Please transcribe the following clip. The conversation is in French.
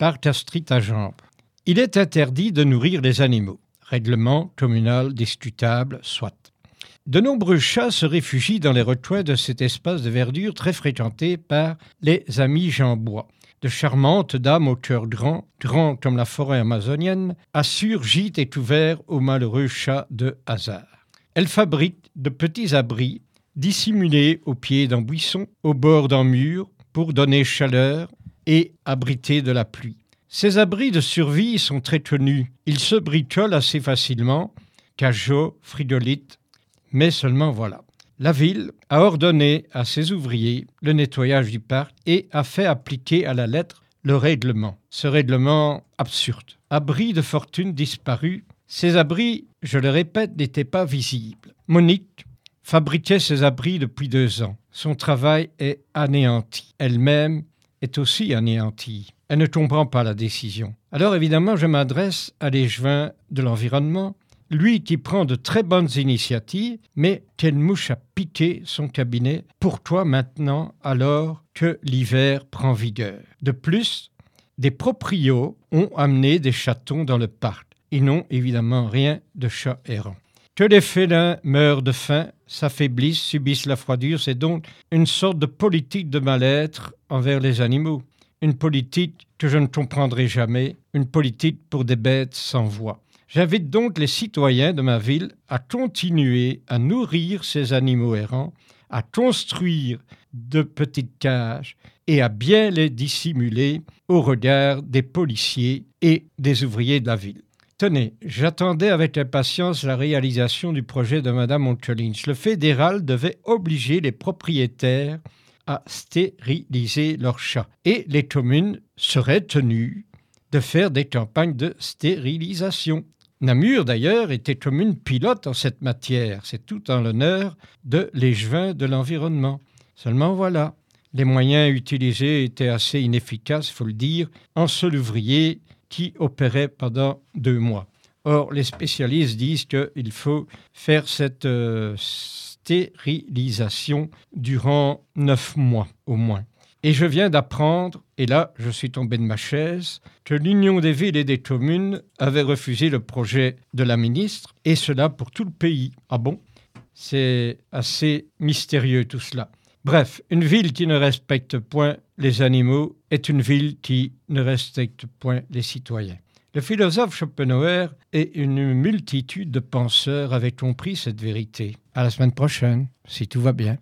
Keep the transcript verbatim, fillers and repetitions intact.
par gastrite à jambes. Il est interdit de nourrir les animaux. Règlement communal discutable, soit. De nombreux chats se réfugient dans les recoins de cet espace de verdure très fréquenté par les amis Jean-Bois. De charmantes dames au cœur grand, grand comme la forêt amazonienne, assurent gîte et ouvert aux malheureux chats de hasard. Elles fabriquent de petits abris dissimulés au pied d'un buisson, au bord d'un mur, pour donner chaleur et abriter de la pluie. Ces abris de survie sont très connus. Ils se bricolent assez facilement, cajots, frigolites, mais seulement voilà. La ville a ordonné à ses ouvriers le nettoyage du parc et a fait appliquer à la lettre le règlement. Ce règlement absurde. Abris de fortune disparus. Ces abris, je le répète, n'étaient pas visibles. Monique fabriquait ces abris depuis deux ans. Son travail est anéanti. Elle-même est aussi anéantie. Elle ne comprend pas la décision. Alors évidemment, je m'adresse à l'échevin de l'environnement, lui qui prend de très bonnes initiatives, mais quelle mouche a piqué son cabinet pour toi maintenant alors que l'hiver prend vigueur. De plus, des proprios ont amené des chatons dans le parc. Ils n'ont évidemment rien de chat errant. Que les félins meurent de faim, s'affaiblissent, subissent la froidure, c'est donc une sorte de politique de mal-être envers les animaux. Une politique que je ne comprendrai jamais, une politique pour des bêtes sans voix. J'invite donc les citoyens de ma ville à continuer à nourrir ces animaux errants, à construire de petites cages et à bien les dissimuler au regard des policiers et des ouvriers de la ville. Tenez, j'attendais avec impatience la réalisation du projet de Mme Onkelins. Le fédéral devait obliger les propriétaires à stériliser leurs chats. Et les communes seraient tenues de faire des campagnes de stérilisation. Namur, d'ailleurs, était commune pilote en cette matière. C'est tout en l'honneur de l'échevin de l'environnement. Seulement voilà, les moyens utilisés étaient assez inefficaces, il faut le dire, un seul ouvrier qui opérait pendant deux mois. Or, les spécialistes disent qu'il faut faire cette euh, stérilisation durant neuf mois au moins. Et je viens d'apprendre, et là je suis tombé de ma chaise, que l'Union des villes et des communes avait refusé le projet de la ministre, et cela pour tout le pays. Ah bon? C'est assez mystérieux tout cela. Bref, une ville qui ne respecte point les animaux est une ville qui ne respecte point les citoyens. Le philosophe Schopenhauer et une multitude de penseurs avaient compris cette vérité. À la semaine prochaine, si tout va bien.